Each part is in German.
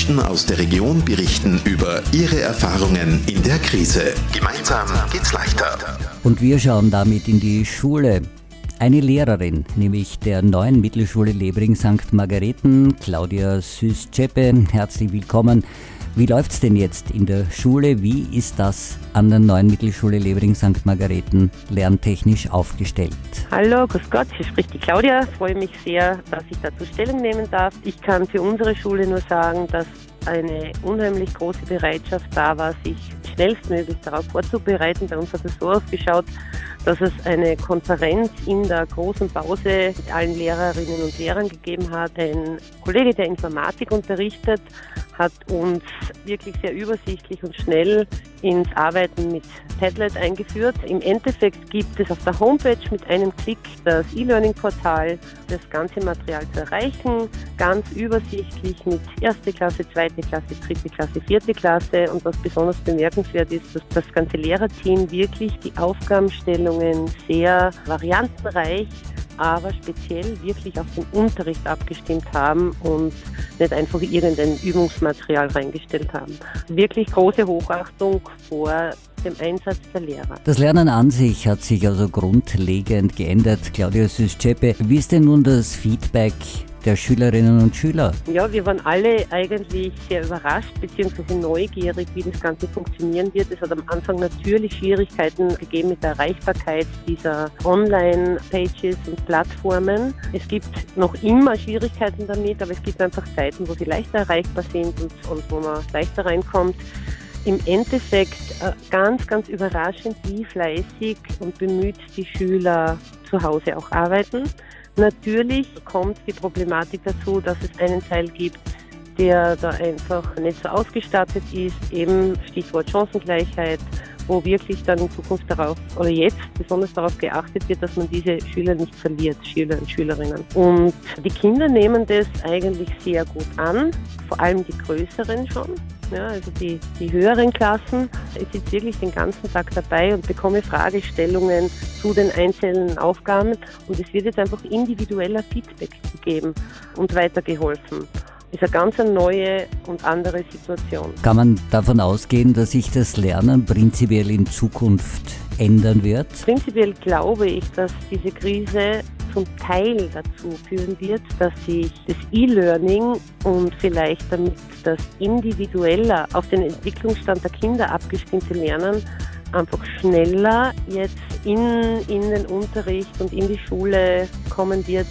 Menschen aus der Region berichten über ihre Erfahrungen in der Krise. Gemeinsam geht's leichter. Und wir schauen damit in die Schule. Eine Lehrerin, nämlich der neuen Mittelschule Lebring St. Margareten, Claudia Süß-Zschäpe, herzlich willkommen. Wie läuft's denn jetzt in der Schule? Wie ist das an der neuen Mittelschule Lebring St. Margareten lerntechnisch aufgestellt? Hallo, grüß Gott, hier spricht die Claudia. Ich freue mich sehr, dass ich dazu Stellung nehmen darf. Ich kann für unsere Schule nur sagen, dass eine unheimlich große Bereitschaft da war, sich schnellstmöglich darauf vorzubereiten. Bei uns hat es so ausgeschaut, dass es eine Konferenz in der großen Pause mit allen Lehrerinnen und Lehrern gegeben hat. Ein Kollege, der Informatik unterrichtet, hat uns wirklich sehr übersichtlich und schnell ins Arbeiten mit Padlet eingeführt. Im Endeffekt gibt es auf der Homepage mit einem Klick das E-Learning-Portal, das ganze Material zu erreichen, ganz übersichtlich mit 1. Klasse, 2. Klasse, 3. Klasse, 4. Klasse. Und was besonders bemerkenswert ist, dass das ganze Lehrerteam wirklich die Aufgabenstellungen sehr variantenreich, aber speziell wirklich auf den Unterricht abgestimmt haben und nicht einfach irgendein Übungsmaterial reingestellt haben. Wirklich große Hochachtung vor dem Einsatz der Lehrer. Das Lernen an sich hat sich also grundlegend geändert. Claudia Süß-Zschäpe, wie ist denn nun das Feedback der Schülerinnen und Schüler? Ja, wir waren alle eigentlich sehr überrascht bzw. neugierig, wie das Ganze funktionieren wird. Es hat am Anfang natürlich Schwierigkeiten gegeben mit der Erreichbarkeit dieser Online-Pages und Plattformen. Es gibt noch immer Schwierigkeiten damit, aber es gibt einfach Zeiten, wo sie leichter erreichbar sind und wo man leichter reinkommt. Im Endeffekt ganz, ganz überraschend, wie fleißig und bemüht die Schüler zu Hause auch arbeiten. Natürlich kommt die Problematik dazu, dass es einen Teil gibt, der da einfach nicht so ausgestattet ist, eben Stichwort Chancengleichheit, wo wirklich dann in Zukunft darauf oder jetzt besonders darauf geachtet wird, dass man diese Schüler nicht verliert, Schüler und Schülerinnen. Und die Kinder nehmen das eigentlich sehr gut an, vor allem die Größeren schon. Ja, also die höheren Klassen. Ich sitze wirklich den ganzen Tag dabei und bekomme Fragestellungen zu den einzelnen Aufgaben und es wird jetzt einfach individueller Feedback gegeben und weitergeholfen. Das ist eine ganz neue und andere Situation. Kann man davon ausgehen, dass sich das Lernen prinzipiell in Zukunft ändern wird? Prinzipiell glaube ich, dass diese Krise zum Teil dazu führen wird, dass sich das E-Learning und vielleicht damit das individueller auf den Entwicklungsstand der Kinder abgestimmte Lernen einfach schneller jetzt in den Unterricht und in die Schule kommen wird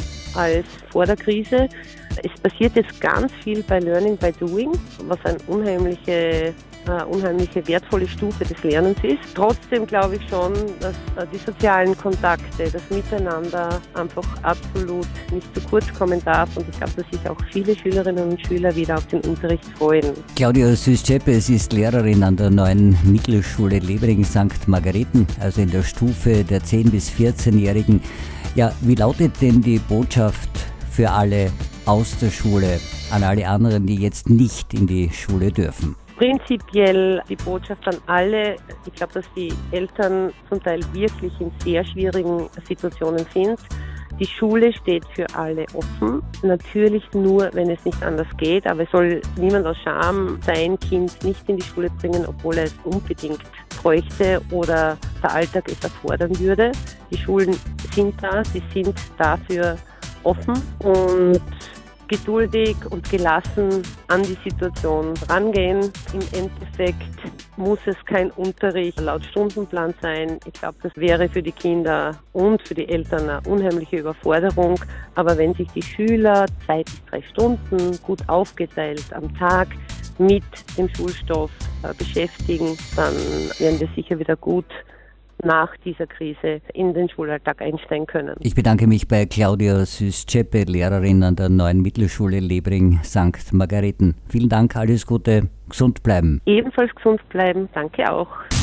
als vor der Krise. Es passiert jetzt ganz viel bei Learning by Doing, was eine unheimliche wertvolle Stufe des Lernens ist. Trotzdem glaube ich schon, dass die sozialen Kontakte, das Miteinander einfach absolut nicht zu kurz kommen darf und ich glaube, dass sich auch viele Schülerinnen und Schüler wieder auf den Unterricht freuen. Claudia Süß-Zschäpe, sie ist Lehrerin an der neuen Mittelschule Lebring St. Margareten, also in der Stufe der 10- bis 14-Jährigen. Ja, wie lautet denn die Botschaft für alle aus der Schule, an alle anderen, die jetzt nicht in die Schule dürfen? Prinzipiell die Botschaft an alle, ich glaube, dass die Eltern zum Teil wirklich in sehr schwierigen Situationen sind. Die Schule steht für alle offen, natürlich nur, wenn es nicht anders geht, aber es soll niemand aus Scham sein Kind nicht in die Schule bringen, obwohl er es unbedingt bräuchte oder der Alltag es erfordern würde. Die Schulen sind da, sie sind dafür offen und geduldig und gelassen an die Situation rangehen. Im Endeffekt muss es kein Unterricht laut Stundenplan sein. Ich glaube, das wäre für die Kinder und für die Eltern eine unheimliche Überforderung. Aber wenn sich die Schüler 2 bis 3 Stunden gut aufgeteilt am Tag mit dem Schulstoff beschäftigen, dann werden wir sicher wieder gut nach dieser Krise in den Schulalltag einsteigen können. Ich bedanke mich bei Claudia Süß-Zschäpe, Lehrerin an der neuen Mittelschule Lebring St. Margareten. Vielen Dank, alles Gute, gesund bleiben. Ebenfalls gesund bleiben, danke auch.